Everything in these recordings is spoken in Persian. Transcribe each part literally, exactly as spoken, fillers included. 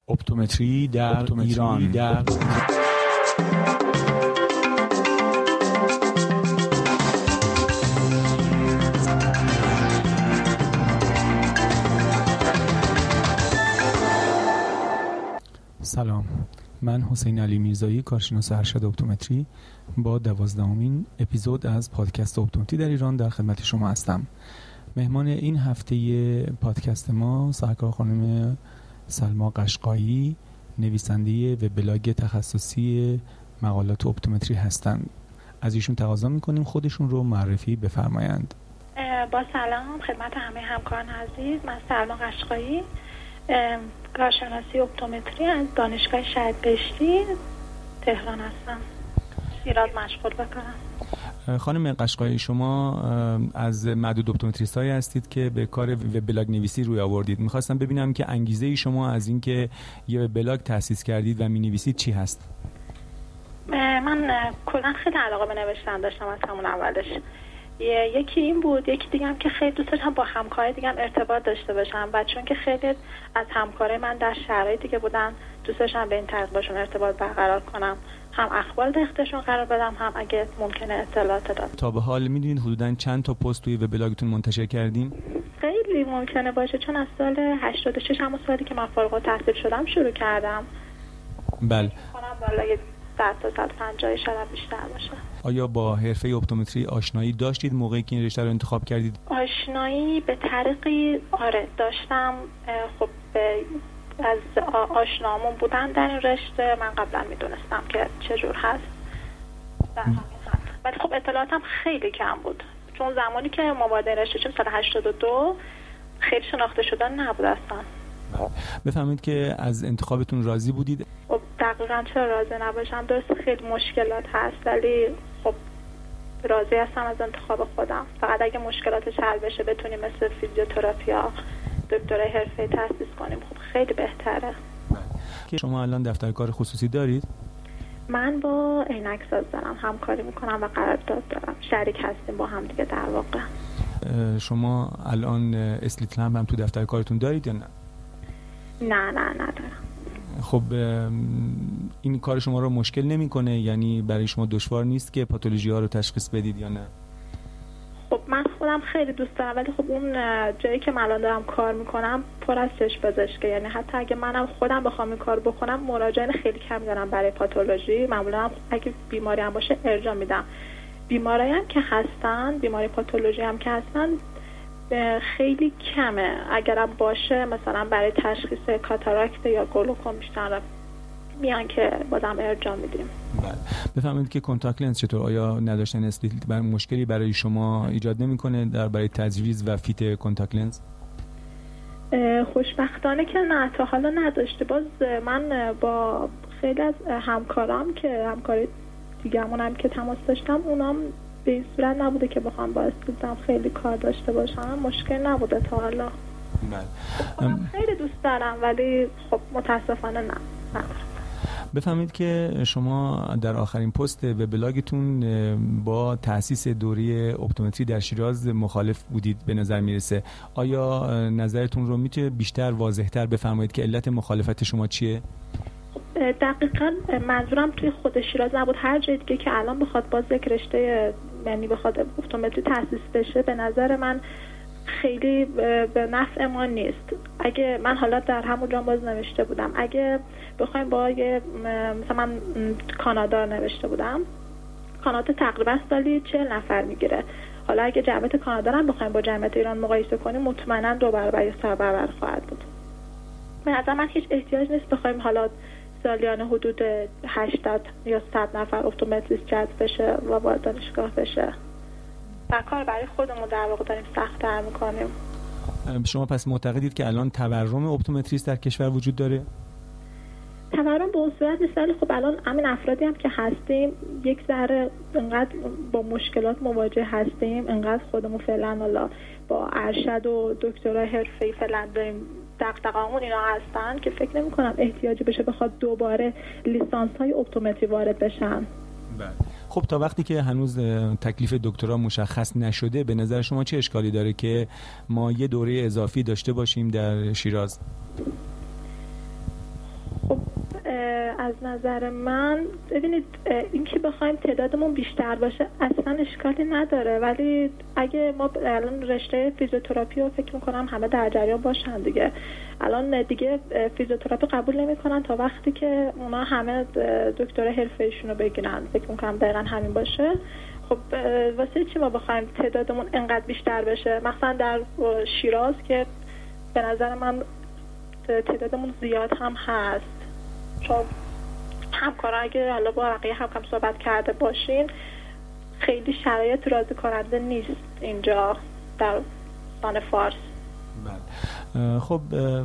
اپتومتری در اپتومتری ایران در سلام، من حسین علی میرزایی، کارشناس ارشد اپتومتری با دوازدهمین اپیزود از پادکست اپتومتری در ایران در خدمت شما هستم. مهمان این هفته پادکست ما سرکار خانم سلما قشقایی، نویسنده وبلاگ تخصصی مقالات اپتومتری هستند. از ایشون تقاضا می‌کنیم خودشون رو معرفی بفرمایند. با سلام خدمت همه همکاران عزیز، من سلما قشقایی، کارشناسی اپتومتری از دانشگاه شهید بهشتی تهران هستم. ایراد مشغول بکنم. خانم قشقایی، شما از معدود اپتومتریست‌هایی هستید که به کار وبلاگ نویسی روی آوردید. می‌خواستم ببینم که انگیزه شما از این که یه وبلاگ تأسیس کردید و می‌نویسید چی هست؟ من کلاً خیلی علاقه به نوشتن داشتم از همون اولش. یکی این بود، یکی دیگه هم که خیلی دوست داشتم با همکارای دیگه هم ارتباط داشته باشم و چون که خیلی از همکارای من در شرایطی که بودن دوست داشتم به این طریق باشون ارتباط برقرار کنم، هم اخبار دستشون قرار بدم، هم اگه ممکنه اطلاعات دادم. تا به حال میدونید حدوداً چند تا پست توی وبلاگتون منتشر کردین؟ خیلی ممکنه باشه، چون از سال هشتاد و شش همون سالی که من فارغ التحصیل شدم شروع کردم. بله. کنم بالای صد تا صد و پنجاه شاید بیشتر باشه. آیا با حرفه اپتومتری آشنایی داشتید موقعی که این رشته رو انتخاب کردید؟ آشنایی به طریقی آره داشتم. خب از آشنامون بودن در این رشته من قبلا میدونستم که چجور هست در همین حد، ولی خب اطلاعاتم خیلی کم بود، چون زمانی که ما وارد رشته شدیم سال هشتاد و دو خیلی شناخته شدن نبود اصلا. بفهمید که از انتخابتون راضی بودید؟ خب دقیقاً چرا راضی نباشم؟ درست خیلی مشکلات هست ولی خب راضی هستم از انتخاب خودم. فقط اگه مشکلاتش حل بشه بتونیم مثل فیزیوتراپی یا دکترای حرفه‌ای تأسیس کنیم خب خیلی بهتره. که شما الان دفتر کار خصوصی دارید؟ من با عینک ساز دارم همکاری میکنم و قرارداد دارم، شریک هستیم با هم دیگه در واقع. شما الان اسلیت لمپ هم تو دفتر کارتون دارید یا نه؟ نه نه ندارم. خب این کار شما رو مشکل نمیکنه؟ یعنی برای شما دشوار نیست که پاتولوژی ها رو تشخیص بدید یا نه؟ خب من خودم خیلی دوست دارم، ولی خب اون جایی که من الان دارم کار میکنم پر از چشم پزشکه، یعنی حتی اگه منم خودم بخوام این کار بکنم مراجعین خیلی کم دارم برای پاتولوژی. معمولا اگه بیماری هم باشه ارجاع میدم. بیماری هم که هستن، بیماری پاتولوژی هم که هستن خیلی کمه. اگرم باشه مثلا برای تشخیص کاتاراکت یا گلوکوم بیشتر میان که بازم ارجاع میدیم. بله. بفهمید که کنتاکت لنز چطور؟ آیا نداشتن اسلیت بر مشکلی برای شما ایجاد نمیکنه در برای تجویز و فیت کنتاکت لنز؟ خوشبختانه که نه، تا حالا نداشته. باز من با خیلی از همکارام که همکاری دیگه‌مون هم که تماس داشتم اونام به این صورت نبوده که بخوام با اسلیتم خیلی کار داشته باشم، مشکل نبوده تا حالا. بله. خیلی دوست دارم ولی خب متاسفانه نه ندارم. بفهمید که شما در آخرین پست وبلاگتون با تأسیس دوره اپتومتری در شیراز مخالف بودید به نظر میرسه. آیا نظرتون رو میتونه بیشتر واضح‌تر بفرمایید که علت مخالفت شما چیه؟ دقیقاً منظورم توی خود شیراز نبود، هر جای دیگه که الان بخواد باز یک رشته یعنی بخواد اپتومتری تأسیس بشه به نظر من خیلی به نفع ما نیست. اگه من حالا در همون جا باز نوشته بودم اگه بخوایم با یه مثلا من کانادا نوشته بودم، کانادا تقریبا سالی چهل نفر میگیره. حالا اگه جمعیت کانادا رو بخوایم با جمعیت ایران مقایسه کنیم مطمئنا دو برابر یا سه برابر خواهد بود. به نظر من هیچ احتیاج نیست بخوایم حالا سالیانه حدود هشتاد یا صد نفر اپتومتریست جذب بشه و وارد دانشگاه بشه. و کار برای خودمون در واقع داریم سخت‌تر می‌کنیم. شما پس معتقدید که الان تورم اپتومتریست در کشور وجود داره؟ تورم به اون صورت نیست، ولی خب الان همین افرادی هم که هستیم یک ذره انقدر با مشکلات مواجه هستیم، انقدر خودمون فعلا حالا با ارشد و دکترای حرفه‌ای فعلا داریم دغدغه‌مون اینا هستن که فکر نمی‌کنم احتیاجی بشه بخواد دوباره لیسانس‌های اپتومتری وارد بشن. بله. خب تا وقتی که هنوز تکلیف دکترا مشخص نشده به نظر شما چه اشکالی داره که ما یه دوره اضافی داشته باشیم در شیراز؟ از نظر من ببینید اینکه بخوایم تعدادمون بیشتر باشه اصلا اشکالی نداره، ولی اگه ما الان رشته فیزیوتراپی رو فکر میکنم همه در جریان باشن دیگه. الان دیگه فیزیوتراپی قبول نمیکنن تا وقتی که اونا همه دکترا حرفه‌ایشون رو بگیرن. فکر میکنم دقیقاً همین باشه. خب واسه چی ما بخوایم تعدادمون انقدر بیشتر بشه؟ مثلا در شیراز که به نظر من تعدادمون زیاد هم هست، چون همکارا اگه حالا با بقیه هم کم صحبت کرده باشین خیلی شرایط راضی کننده نیست اینجا در استان فارس. بله. خب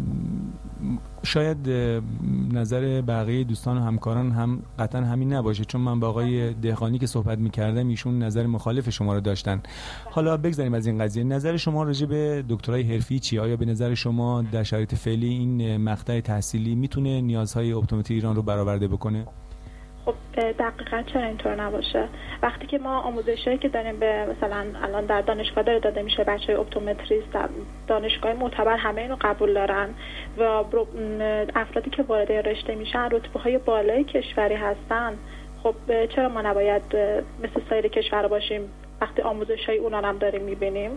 شاید نظر بقیه دوستان و همکاران هم قطعا همین نباشه، چون من با آقای دهقانی که صحبت می‌کردم ایشون نظر مخالف شما رو داشتن. حالا بگذاریم از این قضیه. نظر شما راجع به دکترای حرفی چیه؟ آیا به نظر شما در شرایط فعلی این مقطع تحصیلی میتونه نیازهای اپتومتری ایران رو برآورده بکنه؟ خب دقیقاً چرا اینطور نباشه؟ وقتی که ما آموزشایی که داریم به مثلا الان در دانشگاه داره داده میشه، بچهای اپتومتریست در دانشگاه معتبر همه اینو قبول دارن و افرادی که وارد رشته میشن رتبه‌های بالای کشوری هستن. خب چرا ما نباید مثل سایر کشورها باشیم وقتی آموزشای اونا هم داریم میبینیم؟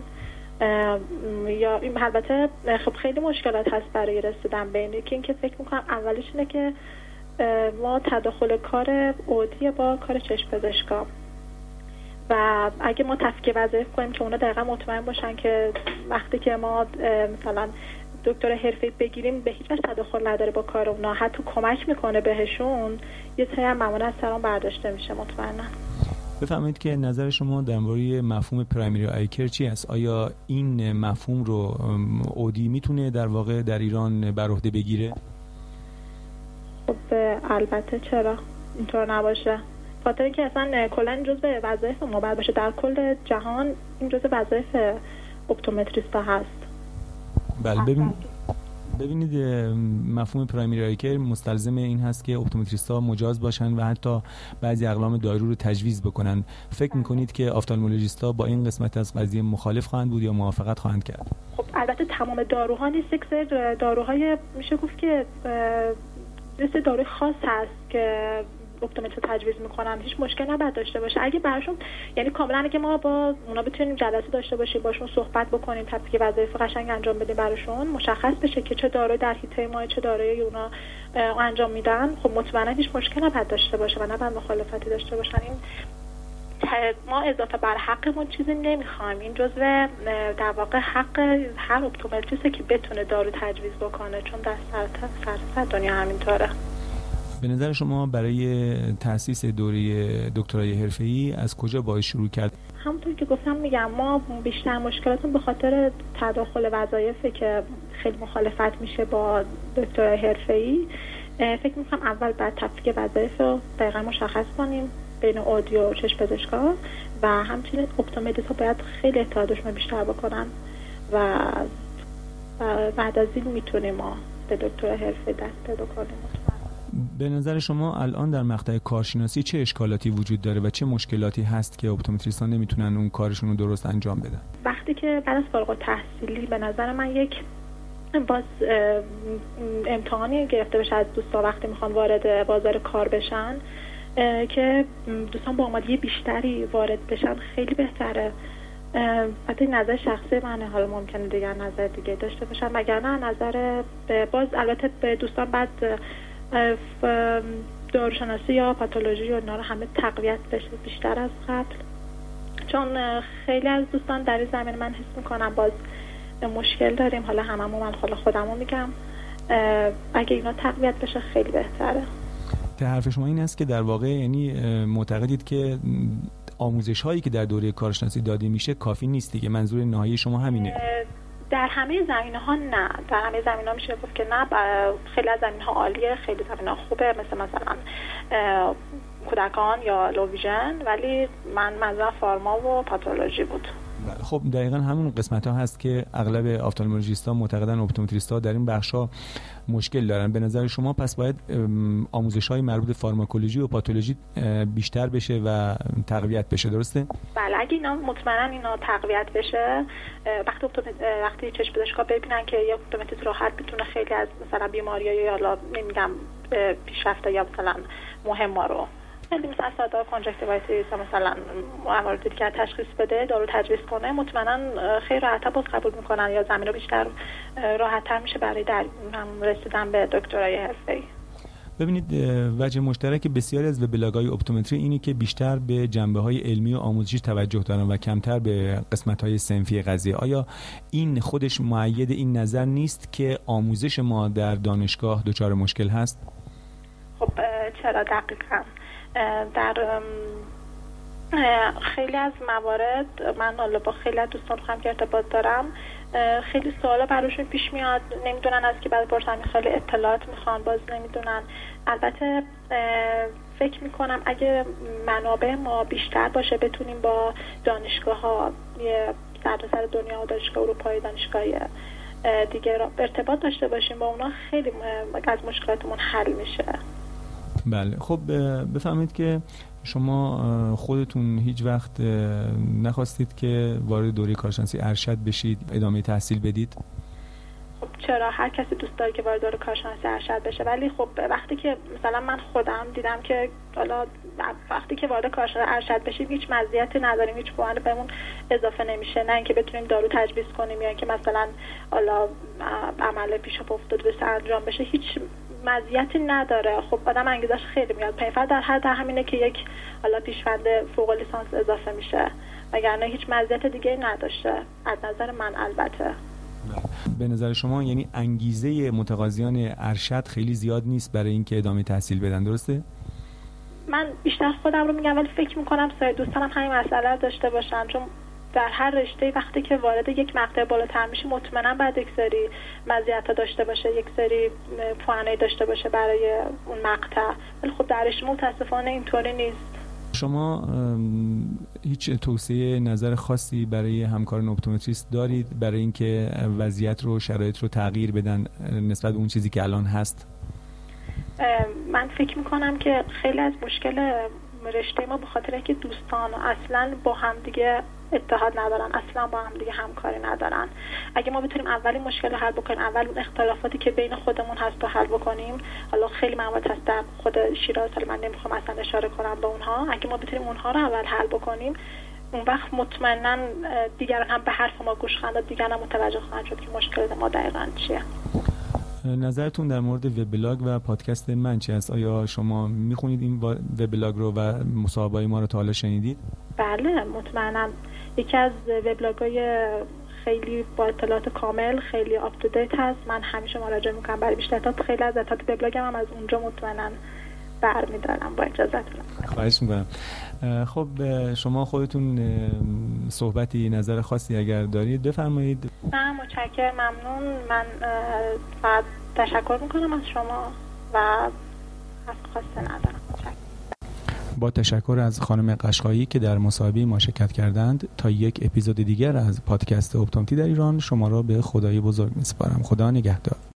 یا این البته خب خیلی مشکلات هست برای رسیدن به اینه که اینکه فکر میکنم اولش اینه که ما تداخل کار عودی با کار چشم پزشکا و اگه ما تفکیک وظایف کنیم که اونا دقیقا مطمئن باشن که وقتی که ما مثلا دکتر حرفه‌ای بگیریم به هیچ وجه تداخل نداره با کار اونا، حتی کمک میکنه بهشون، یه سری هم معمولا از سران برداشته میشه مطمئنا. بفهمید که نظر شما درباره مفهوم پرایمری آی کر چی است؟ آیا این مفهوم رو عودی میتونه در واقع در ایران بر عهده بگیره؟ خب البته چرا اینطور نباشه؟ خاطر اینکه اصلا کلا این جزء وظایف ما باید باشه در کل جهان، این جزء وظایف اپتومتریستا هست. بله ببین ببینید مفهوم پرایمری آی کر مستلزم این هست که اپتومتریستا مجاز باشن و حتی بعضی اقلام دارو رو تجویز بکنن. فکر میکنید که آفتالمولوژیستا با این قسمت از قضیه مخالف خواهند بود یا موافقت خواهند کرد؟ خب البته تمام داروها نیست، یک سری داروهای میشه گفت که لیست داروی خاص هست که اپتومتری تجویز میکنن، هیچ مشکل نباید داشته باشه. اگه براشون یعنی کاملا که ما با اونا بتونیم جلسه داشته باشیم، باشون صحبت بکنیم، تفکیک وظایف قشنگ انجام بدیم، براشون مشخص بشه که چه داروی در حیطه ما، چه دارویی اونا انجام میدن، خب مطمئنا هیچ مشکل نباید داشته باشه و نباید مخالفتی داشته باشن. این ما اضافه بر حقمون چیزی نمیخوایم، این جزء در واقع حق هر اپتومتریسته که بتونه دارو تجویز بکنه، چون در سراسر دنیا همینطوره. به نظر شما برای تأسیس دوره دکترای حرفه‌ای از کجا باید شروع کرد؟ همونطور که گفتم میگم ما بیشتر مشکلاتون به خاطر تداخل وظایفه که خیلی مخالفت میشه با دکترای حرفه‌ای. فکر میکنم اول بعد تفکیک وظایف رو دقیقاً مشخص کنیم بین عودی و چشم پزشکا و همچنین اپتومتریست‌ها باید خیلی اعتمادشون بیشتر بکنن و بعد از این میتونیم ما به دکتر حرفه‌ای دست پیدا کنیم. به نظر شما الان در مقطع کارشناسی چه اشکالاتی وجود داره و چه مشکلاتی هست که اپتومتریستان نمیتونن اون کارشون رو درست انجام بدن؟ وقتی که بعد از فارغ التحصیلی به نظر من یک باز امتحانی گرفته بشه از دوستان وقتی میخوان وارد بازار کار بشن که دوستان با آمادگی بیشتری وارد بشن خیلی بهتره. حتی نظر شخصی منه، حالا ممکنه دیگر نظر دیگه داشته باشن، وگرنه نظر باز البته به دوستان بعد داروشناسی یا پاتولوژی و اینا رو همه تقویت بشه بیشتر از قبل، چون خیلی از دوستان در این زمین من حس میکنم باز مشکل داریم. حالا هممون من حالا خودمو میگم اگه اینا تقویت بشه خیلی بهتره. تا حرف شما این است که در واقع یعنی معتقدید که آموزش هایی که در دوره کارشناسی داده میشه کافی نیست دیگه؟ منظور نهایی شما همینه؟ در همه زمینه ها نه، در همه زمینه ها میشه گفت که نه. خیلی از زمینه ها عالیه، خیلی زمینه ها خوبه، مثل مثلا کودکان یا لوویژن، ولی من منظورم فارما و پاتولوژی بود. خب دقیقاً همون قسمت ها هست که اغلب آفتالمولوژیست ها معتقدن اپتومتریست ها در این بخش ها مشکل دارن. به نظر شما پس باید آموزش های مربوط به فارماکولوژی و پاتولوژی بیشتر بشه و تقویت بشه، درسته؟ بله، اگه اینا مطمئنا اینا تقویت بشه، وقتی وقتی چشم پزشکا ببینن که یک اپتومتریست راحت میتونه خیلی از مثلا بیماری‌ها یا حالا نمیگم پیشرفته یا مثلا مهم‌ها رو خیلی مثلا صدای کنجکتیوایتیس مثلا مواردی که تشخیص بده، دارو تجویز کنه، مطمئنا خیلی راحت‌تر باز قبول میکنن یا زمین رو بیشتر راحت‌تر میشه برای در رسیدن به دکترای حرفه‌ای. ببینید وجه مشترک بسیاری از وبلاگ‌های اپتومتری اینه که بیشتر به جنبه‌های علمی و آموزشی توجه دارن و کمتر به قسمت‌های صنفی قضیه. آیا این خودش مؤید این نظر نیست که آموزش ما در دانشگاه دچار مشکل هست؟ خب چرا؟ دقیقاً در خیلی از موارد من حالا با خیلی از دوستان هم که ارتباط دارم، خیلی سوالا براشون پیش میاد، نمیدونن از کی بعد پرسن، خیلی اطلاعات میخوان، باز نمیدونن. البته فکر میکنم اگه منابع ما بیشتر باشه بتونیم با دانشگاه ها سرتاسر دنیا و دانشگاه اروپایی، دانشگاه دیگه ارتباط داشته باشیم با اونا، خیلی از مشکلاتمون حل میشه. بله. خب بفهمید که شما خودتون هیچ وقت نخواستید که وارد دوره کارشناسی ارشد بشید، ادامه تحصیل بدید؟ خب چرا؟ هر کسی دوست داره که وارد دوره کارشناسی ارشد بشه، ولی خب وقتی که مثلا من خودم دیدم که حالا وقتی که وارد کارشناسی ارشد بشیم هیچ مزیتی نداریم، هیچ پوان بهمون اضافه نمیشه، نه اینکه بتونیم دارو تجویز کنیم یا اینکه مثلا حالا عمل پیش پا افتاده بشه انجام بشه، هیچ مزیتی نداره. خب آدم انگیزش خیلی میاد پایین، فقط در حد همینه که یک حالا پیشوند فوق لیسانس اضافه میشه، وگرنه هیچ مزیت دیگه نداشته از نظر من. البته به نظر شما یعنی انگیزه متقاضیان ارشد خیلی زیاد نیست برای اینکه ادامه تحصیل بدن، درسته؟ من بیشتر خودم رو میگم، ولی فکر میکنم سایر دوستانم همین مسئله داشته باشن، چون در هر رشته وقتی که وارد یک مقطع بالاتر میشه مطمئنا باید یک سری مزیت‌ها داشته باشه، یک سری پوانه داشته باشه برای اون مقطع، ولی خب در رشته متاسفانه اینطوری نیست. شما هیچ توصیه نظر خاصی برای همکاران اپتومتریست دارید برای اینکه وضعیت رو شرایط رو تغییر بدن نسبت به اون چیزی که الان هست؟ من فکر میکنم که خیلی از مشکل رشته ما به خاطر اینکه دوستان اصلا با هم دیگه اتحاد ندارن، اصلا با هم دیگه همکاری ندارن. اگه ما بتونیم اول مشکل رو حل بکنیم، اول اون اختلافاتی که بین خودمون هست رو حل بکنیم، حالا خیلی موارد هست در خود شیراز، حالا من نمیخوام اصلا اشاره کنم به اونها، اگه ما بتونیم اونها رو اول حل بکنیم، اون وقت مطمئنا دیگران هم به حرف ما گوش خواهند داد، دیگران هم متوجه خواهند شد که مشکل ما دقیقاً چیه. نظرتون در مورد وبلاگ و پادکست من چی است؟ آیا شما میخونید این وبلاگ رو و مصاحبه‌های ما رو تا حالا شنیدید؟ بله مطمئنا. یکی از وبلاگ‌های خیلی با اطلاعات کامل، خیلی آپ تو دیت هست، من همیشه مراجعه میکنم برای بیشتر اطلاعات. خیلی از اطلاعات وبلاگم هم از اونجا مطمئنا برمی‌دارم با اجازهتون. خواهش میکنم. خب شما خودتون صحبتی نظر خاصی اگر دارید بفرمایید. نه متشکرم، ممنون. من فقط تشکر میکنم از شما و از خواسته ندارم. با تشکر از خانم قشقایی که در مصاحبه ما شرکت کردند، تا یک اپیزود دیگر از پادکست اپتومتی در ایران شما را به خدای بزرگ میسپارم. خدا نگهدار.